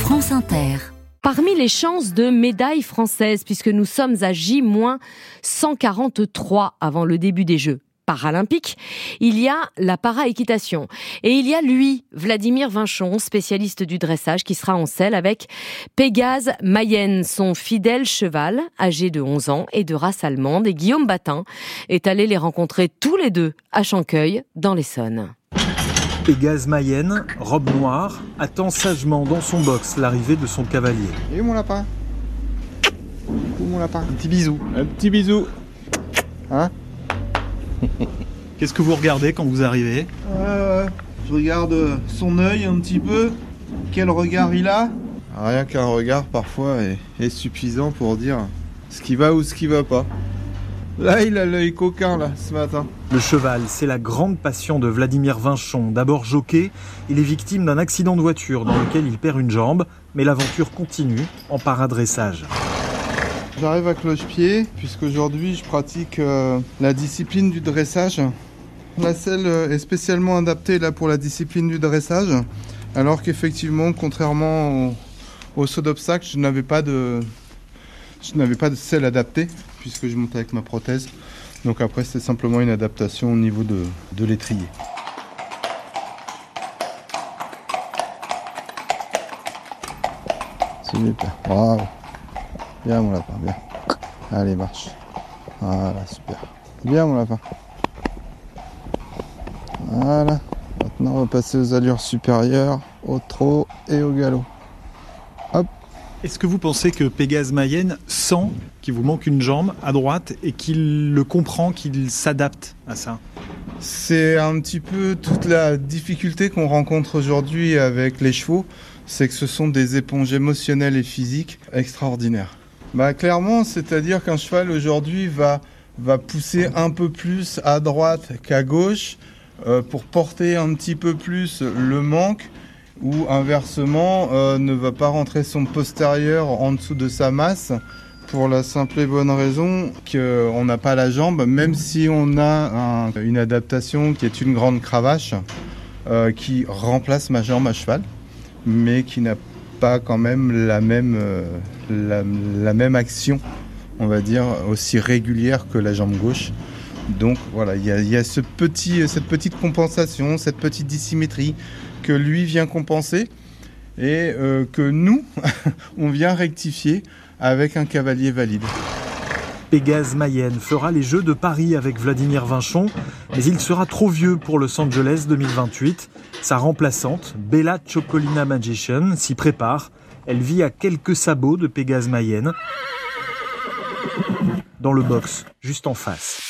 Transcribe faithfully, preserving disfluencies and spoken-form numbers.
France Inter. Parmi les chances de médaille française, puisque nous sommes à J cent quarante-trois avant le début des Jeux paralympiques, il y a la para-équitation. Et il y a lui, Vladimir Vinchon, spécialiste du dressage, qui sera en selle avec Pégase Mayenne, son fidèle cheval, âgé de onze ans et de race allemande. Et Guillaume Batin est allé les rencontrer tous les deux à Chanqueuil, dans l'Essonne. Pégase Mayenne, robe noire, attend sagement dans son box l'arrivée de son cavalier. Et où mon lapin? Où mon lapin? Un petit bisou. Un petit bisou. Hein? Qu'est-ce que vous regardez quand vous arrivez? euh, Je regarde son œil un petit peu. Quel regard il a? Rien qu'un regard parfois est, est suffisant pour dire ce qui va ou ce qui va pas. Là, il a l'œil coquin, là, ce matin. Le cheval, c'est la grande passion de Vladimir Vinchon. D'abord jockey, il est victime d'un accident de voiture dans lequel il perd une jambe, mais l'aventure continue en paradressage. J'arrive à cloche-pied, puisqu'aujourd'hui, je pratique euh, la discipline du dressage. La selle est spécialement adaptée là pour la discipline du dressage, alors qu'effectivement, contrairement au, au saut d'obstacle, je n'avais pas de, je n'avais pas de selle adaptée, puisque je montais avec ma prothèse. Donc après, c'est simplement une adaptation au niveau de, de l'étrier. Super, bravo. Bien mon lapin, bien. Allez, marche. Voilà, super. Bien mon lapin. Voilà. Maintenant, on va passer aux allures supérieures, au trot et au galop. Hop. Est-ce que vous pensez que Pégase Mayenne sent qu'il vous manque une jambe à droite et qu'il le comprend, qu'il s'adapte à ça? C'est un petit peu toute la difficulté qu'on rencontre aujourd'hui avec les chevaux, c'est que ce sont des éponges émotionnelles et physiques extraordinaires. Bah, clairement, c'est-à-dire qu'un cheval aujourd'hui va, va pousser un peu plus à droite qu'à gauche euh, pour porter un petit peu plus le manque, ou inversement euh, ne va pas rentrer son postérieur en dessous de sa masse, pour la simple et bonne raison qu'on n'a pas la jambe, même si on a un, une adaptation qui est une grande cravache euh, qui remplace ma jambe à cheval, mais qui n'a pas quand même la même, euh, la, la même action, on va dire, aussi régulière que la jambe gauche. Donc voilà, il y a, y a ce petit, cette petite compensation, cette petite dissymétrie que lui vient compenser et euh, que nous, on vient rectifier avec un cavalier valide. Pégase Mayenne fera les Jeux de Paris avec Vladimir Vinchon, mais il sera trop vieux pour Los Angeles deux mille vingt-huit. Sa remplaçante, Bella Chocolina Magician, s'y prépare. Elle vit à quelques sabots de Pégase Mayenne, dans le box, juste en face.